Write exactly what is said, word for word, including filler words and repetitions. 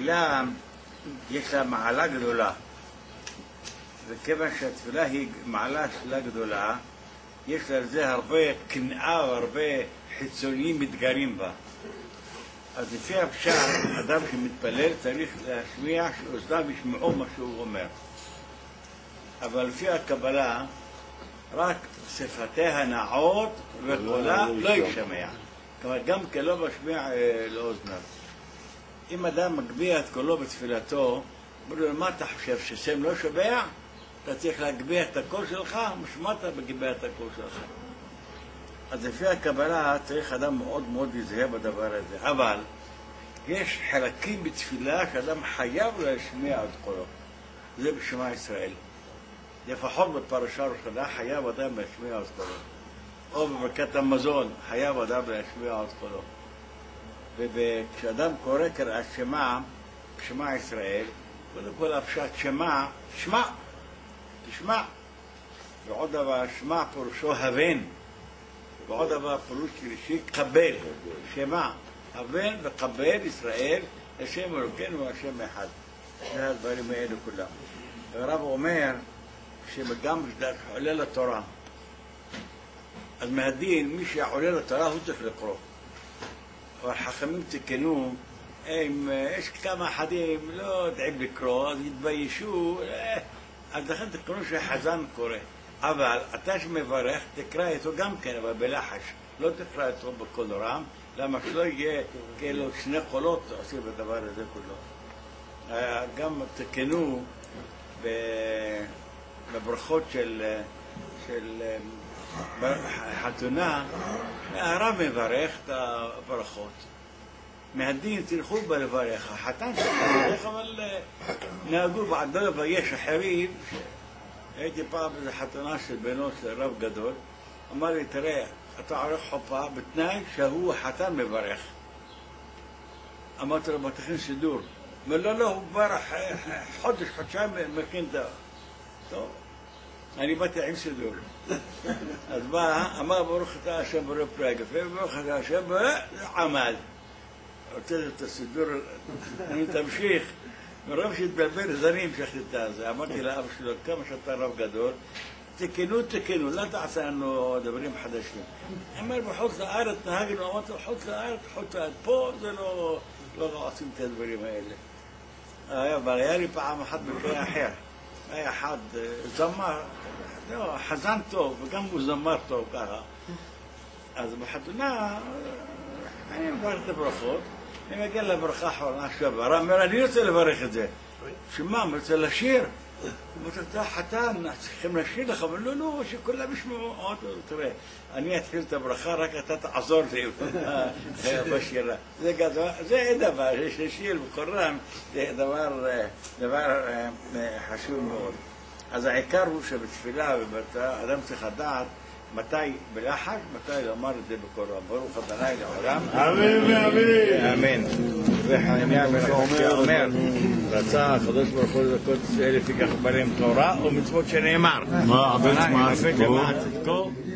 התפילה יש לה מעלה גדולה, וכיוון שהתפילה היא מעלה תפילה גדולה, יש לה לזה הרבה קנאה והרבה חיצוניים מתגרים בה. אז לפי הפשט, אדם שמתפלל צריך להשמיע שאוזניו ישמעו מה שהוא אומר. אבל לפי הקבלה, רק שפתיה נעות וקולה לא ישמע. כלומר, גם כלא משמיע לאוזניו. אם אדם מגביה את קולו בתפילתו, אומר לו, מה אתה חושב, ששם לא שומע? אתה צריך להגביה את הקול שלך, משמעת בגביה את הקול שלך. אז לפי הקבלה צריך אדם מאוד מאוד להיזהר בדבר הזה. אבל יש חלקים בתפילה שאדם חייב להשמיע את קולו. זה בשמע ישראל. לפחות בפרשה ראשונה חייב אדם להשמיע את קולו. או בברכת המזון חייב אדם להשמיע את קולו. וכשאדם קורא קריאת שמע, שמע ישראל, קודם כל הפשט שמע, שמע, תשמע. ועוד דבר, שמע פירושו הבן. ועוד דבר פירוש שלישי, קבל, שמע, הבן וקבל ישראל, השם אלוקינו והשם אחד. זה הדברים האלו כולם. הרב אומר שגם עולה לתורה. אז מהדין, מי שעולה לתורה הוא צריך לקרוא. אבל חכמים תקנו, אם יש כמה אחדים לא יודעים לקרוא, אז יתביישו, אז לכן תקנו שחזן קורא. אבל אתה שמברך, תקרא איתו גם כן, אבל בלחש. לא תקרא איתו בקול רם, למה שלא יהיה כאילו שני קולות עושים בדבר הזה כולו. גם תקנו בברכות של, של חתונה, הרב מברך את הברכות. מהדין תלכו בלברך, החתן תלכו, אבל נהגו בעד לא לבייש אחרים. הייתי פעם באיזו חתונה של בנו של רב גדול, אמר לי, תראה, אתה עורך חופה בתנאי שהוא החתן מברך. אמרתי לו, מה תכין סידור? אומר, לא, לא, הוא כבר חודש, חודשיים מכין את... טוב, אני באתי עם סידור. אז מה, אמר, ברוך אתה השם ברוך פרגף, וברוך אתה השם עמד. רוצה את הסידור, אני תמשיך. מרוב שהתבלבל, אז אני המשכתי את זה. אמרתי לאבא שלו, כמה שאתה רב גדול, תקנו, תקנו, לא תעשה לנו דברים חדשים. אמר, בחוץ לארץ נהגנו, אמרתי, בחוץ לארץ, בחוץ לארץ, פה זה לא עושים את הדברים האלה. אבל היה לי פעם אחת מקרה אחר. היה אחד זמר, חזן טוב, וגם הוא זמר טוב ככה. אז בחתונה, אני מברך את הברכות, אני מגיע לברכה האחרונה שעברה, אומר, אני רוצה לברך את זה. שמה, אני רוצה לשיר. אמרתי, אתה חתן, צריכים לשיר לך, אבל לא, לא, שכולם ישמעו. תראה, אני אתחיל את הברכה, רק אתה תעזור לי בשירה. זה אין דבר, יש לשיר בקוראן, זה דבר חשוב מאוד. אז העיקר הוא שבתפילה, אדם צריך לדעת, מתי בלחש, מתי לומר את זה בקוראן. ברוך ה' לעולם. אמן ואמן. אמן. וחנניה בן עקשיא אומר, רצה הקדוש ברוך הוא לזכות ישראל לפי כך בהם תורה ומצוות שנאמר. מה עבד מעט צדקו